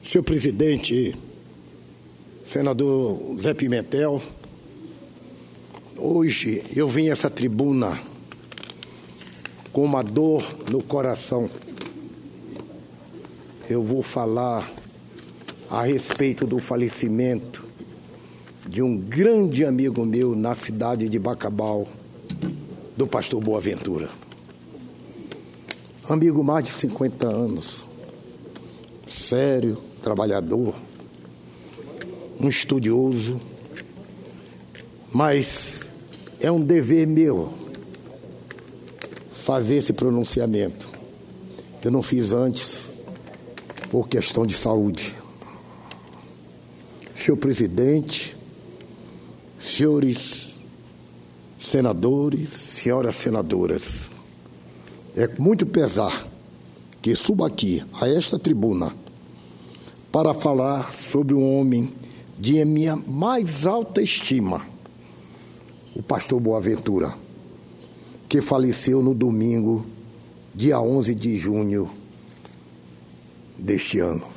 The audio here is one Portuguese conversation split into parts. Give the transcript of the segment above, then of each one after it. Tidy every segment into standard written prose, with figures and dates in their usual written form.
Senhor presidente, senador Zé Pimentel, hoje eu vim a essa tribuna com uma dor no coração. Eu vou falar a respeito do falecimento de um grande amigo meu na cidade de Bacabal, do pastor Boaventura. Amigo mais de 50 anos, sério, trabalhador, um estudioso, mas é um dever meu fazer esse pronunciamento. Eu não fiz antes por questão de saúde. Senhor presidente, senhores senadores, senhoras senadoras, é com muito pesar que subo aqui a esta tribuna para falar sobre um homem de minha mais alta estima, o pastor Boaventura, que faleceu no domingo, dia 11 de junho deste ano.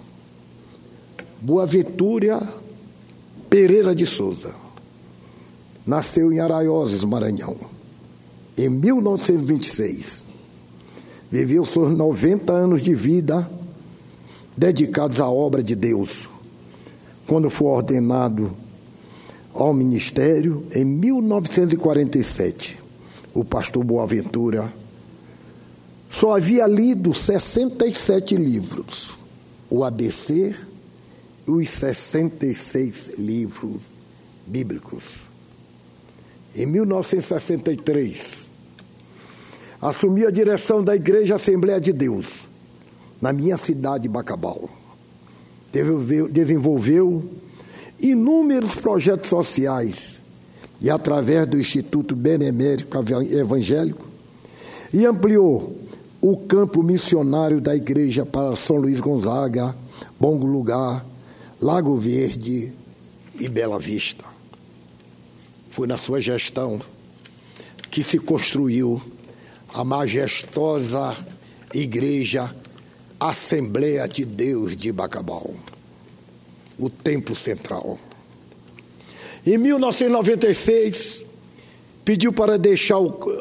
Boaventura Pereira de Souza nasceu em Araioses, Maranhão, em 1926. Viveu seus 90 anos de vida dedicados à obra de Deus. Quando foi ordenado ao ministério, em 1947, o pastor Boaventura só havia lido 67 livros, o ABC e os 66 livros bíblicos. Em 1963, assumi a direção da Igreja Assembleia de Deus, na minha cidade, Bacabal. Desenvolveu inúmeros projetos sociais e, através do Instituto Benemérito Evangélico, e ampliou o campo missionário da igreja para São Luís Gonzaga, Bom Lugar, Lago Verde e Bela Vista. Foi na sua gestão que se construiu a majestosa Igreja Assembleia de Deus de Bacabal, o Templo Central. Em 1996, pediu para deixar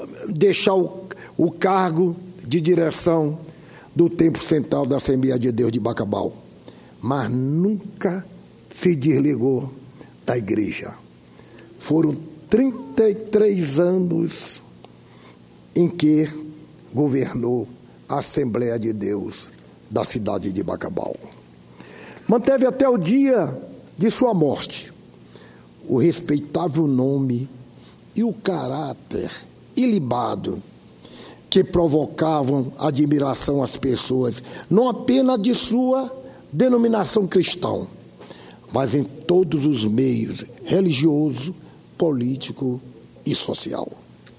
o cargo de direção do Templo Central da Assembleia de Deus de Bacabal, mas nunca se desligou da igreja. Foram 33 anos em que governou a Assembleia de Deus da cidade de Bacabal. Manteve até o dia de sua morte o respeitável nome e o caráter ilibado que provocavam admiração às pessoas, não apenas de sua denominação cristã, mas em todos os meios religioso, político e social.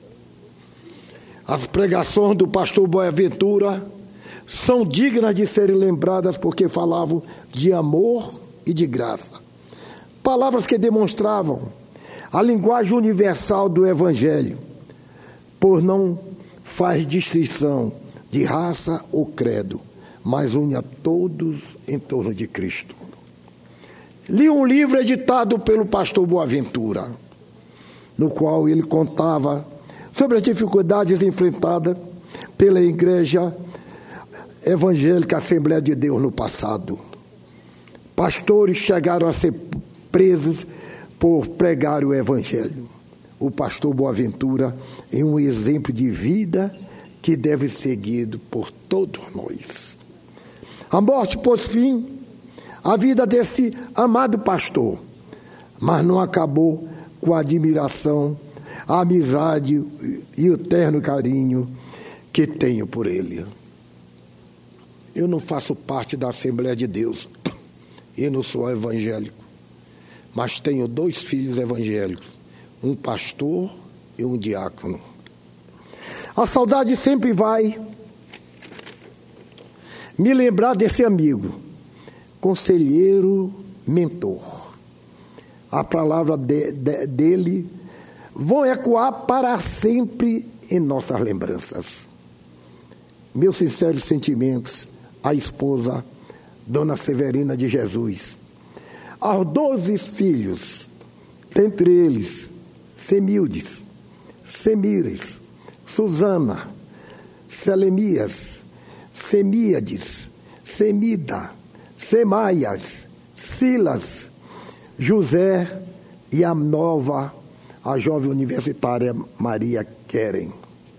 As pregações do pastor Boaventura são dignas de serem lembradas porque falavam de amor e de graça. Palavras que demonstravam a linguagem universal do Evangelho, por não faz distinção de raça ou credo, mas une a todos em torno de Cristo. Li um livro editado pelo pastor Boaventura, no qual ele contava sobre as dificuldades enfrentadas pela Igreja Evangélica Assembleia de Deus no passado. Pastores chegaram a ser presos por pregar o Evangelho. O pastor Boaventura é um exemplo de vida que deve ser seguido por todos nós. A morte pôs fim à vida desse amado pastor, mas não acabou com a admiração, a amizade e o terno carinho que tenho por ele. Eu não faço parte da Assembleia de Deus, eu não sou evangélico, mas tenho 2 filhos evangélicos, um pastor e um diácono. A saudade sempre vai me lembrar desse amigo, conselheiro, mentor. A palavra dele vão ecoar para sempre em nossas lembranças. Meus sinceros sentimentos à esposa Dona Severina de Jesus. Aos 12 filhos, dentre eles, Semildes, Semires, Susana, Selemias, Semíades, Semida, Semaias, Silas, José e a jovem universitária Maria Queren.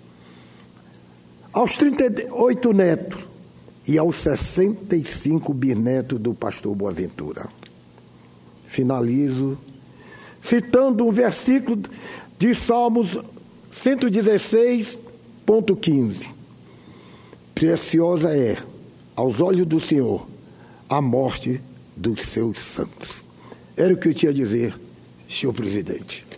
Aos 38 netos e aos 65 bisnetos do pastor Boaventura. Finalizo citando um versículo de Salmos 116.15. Preciosa é, aos olhos do Senhor, a morte dos seus santos. Era o que eu tinha a dizer, senhor presidente.